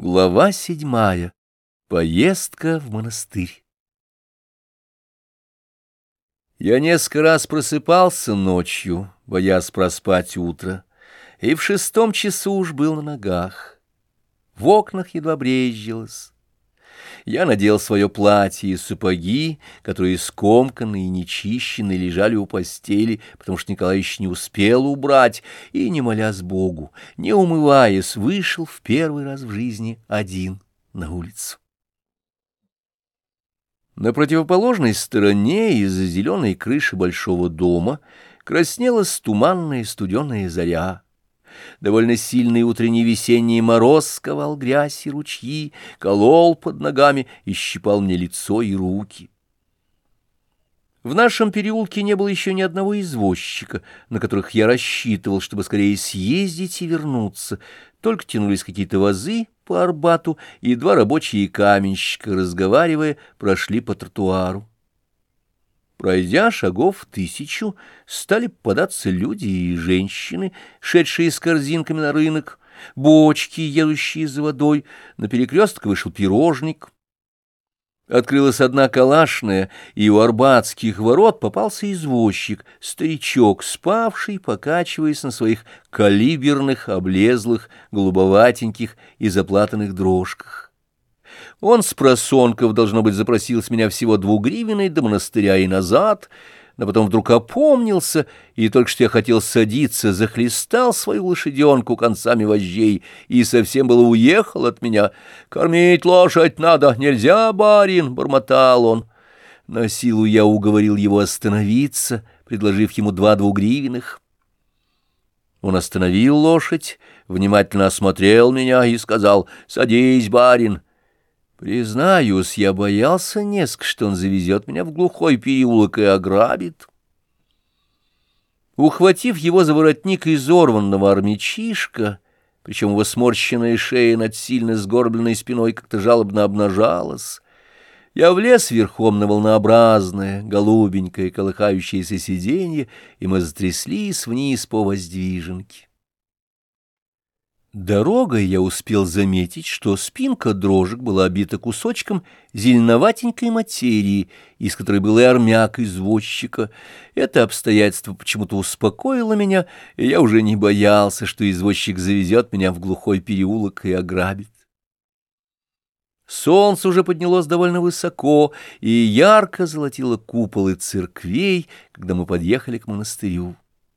Глава 7. Поездка в монастырь. Я несколько раз просыпался ночью, боясь проспать утро, и в 6 часу уж был на ногах. В окнах едва брезжилось. Я надел свое платье и сапоги, которые скомканные и нечищенные лежали у постели, потому что Николай еще не успел убрать, и, не молясь Богу, не умываясь, вышел в первый раз в жизни один на улицу. На противоположной стороне из-за зеленой крыши большого дома краснелась туманная студеная заря. Довольно сильный утренний весенний мороз сковал грязь и ручьи, колол под ногами и щипал мне лицо и руки. В нашем переулке не было еще ни одного извозчика, на которых я рассчитывал, чтобы скорее съездить и вернуться. Только тянулись какие-то вазы по Арбату, и 2 рабочие каменщика, разговаривая, прошли по тротуару. Пройдя шагов 1000, стали попадаться люди и женщины, шедшие с корзинками на рынок, бочки, едущие за водой. На перекресток вышел пирожник. Открылась одна калашная, и у арбатских ворот попался извозчик, старичок, спавший, покачиваясь на своих калиберных, облезлых, голубоватеньких и заплатанных дрожках. Он с просонков, должно быть, запросил с меня всего 2 гривенной до монастыря и назад, но потом вдруг опомнился, и только что я хотел садиться, захлестал свою лошаденку концами вожжей и совсем было уехал от меня. «Кормить лошадь надо, нельзя, барин!» — бормотал он. На силу я уговорил его остановиться, предложив ему 2 двугривенных. Он остановил лошадь, внимательно осмотрел меня и сказал: «Садись, барин». Признаюсь, я боялся несколько, что он завезет меня в глухой переулок и ограбит. Ухватив его за воротник изорванного армячишка, причем его сморщенная шея над сильно сгорбленной спиной как-то жалобно обнажалась, я влез верхом на волнообразное, голубенькое, колыхающееся сиденье, и мы затряслись вниз по воздвиженке. Дорогой я успел заметить, что спинка дрожек была обита кусочком зеленоватенькой материи, из которой был и армяк извозчика. Это обстоятельство почему-то успокоило меня, и я уже не боялся, что извозчик завезет меня в глухой переулок и ограбит. Солнце уже поднялось довольно высоко и ярко золотило куполы церквей, когда мы подъехали к монастырю.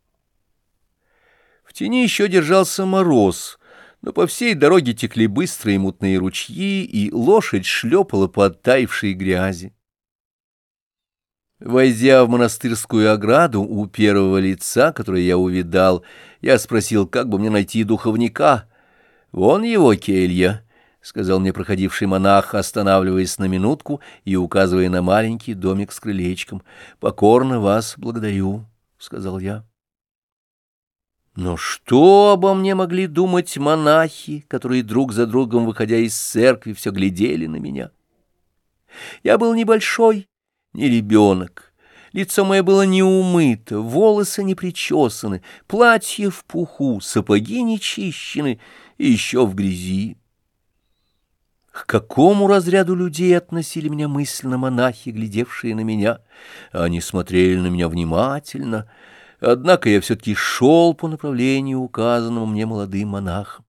В тени еще держался мороз, но по всей дороге текли быстрые мутные ручьи, и лошадь шлепала по оттаившей грязи. Войдя в монастырскую ограду, у первого лица, которое я увидал, я спросил, как бы мне найти духовника. «Вон его келья», — сказал мне проходивший монах, останавливаясь на минутку и указывая на маленький домик с крылечком. «Покорно вас благодарю», — сказал я. Но что обо мне могли думать монахи, которые друг за другом, выходя из церкви, все глядели на меня? Я был небольшой, не ребенок, лицо мое было не умыто, волосы не причесаны, платье в пуху, сапоги не чищены и еще в грязи. К какому разряду людей относили меня мысленно монахи, глядевшие на меня? Они смотрели на меня внимательно. Однако я все-таки шел по направлению, указанному мне молодым монахом.